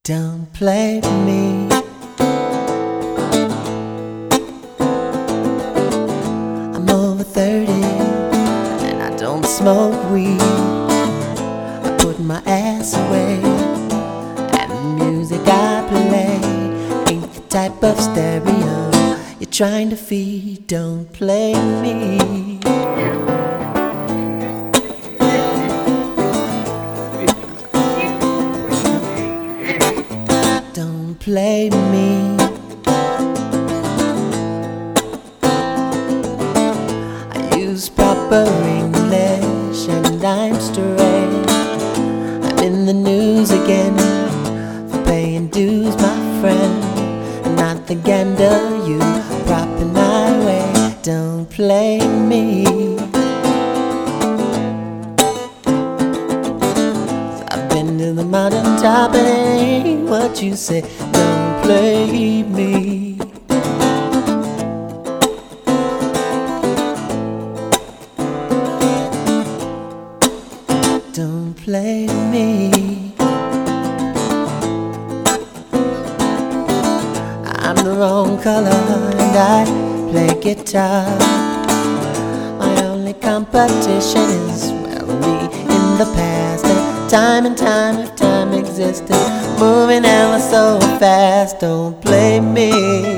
Don't play me. I'm over 30 and I don't smoke weed. I put my ass away and the music I play ain't the type of stereo you're trying to feed. Don't play me. Don't play me. I use proper English and I'm straight. I'm in the news again for paying dues, my friend. Not the gander you propping my way. Don't play me. I've been to the mountaintop and it ain't what you say. Don't play me. Don't play me. I'm the wrong color and I play guitar. My only competition is, well, me in the past. And time if time existed, moving ever so fast. Don't play me.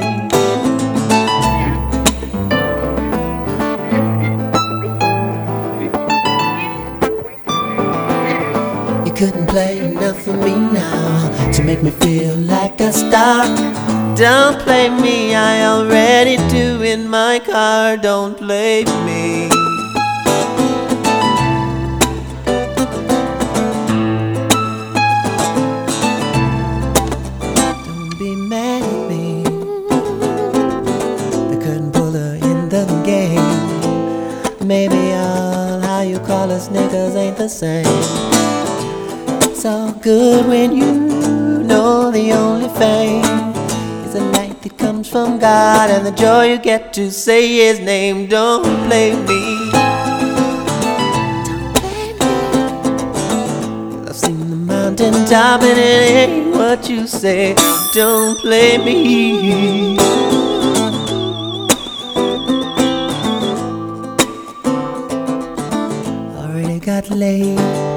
You couldn't play enough for me now to make me feel like a star. Don't play me, I already do in my car. Don't play me. Don't be mad at me. They couldn't pull her in the game. Maybe all how you call us niggas ain't the same. It's all good when you know the only fame is the light that comes from God and the joy you get to say His name. Don't play me. Don't play me. I've seen the mountaintop and it ain't what you say. Don't play me. Already got laid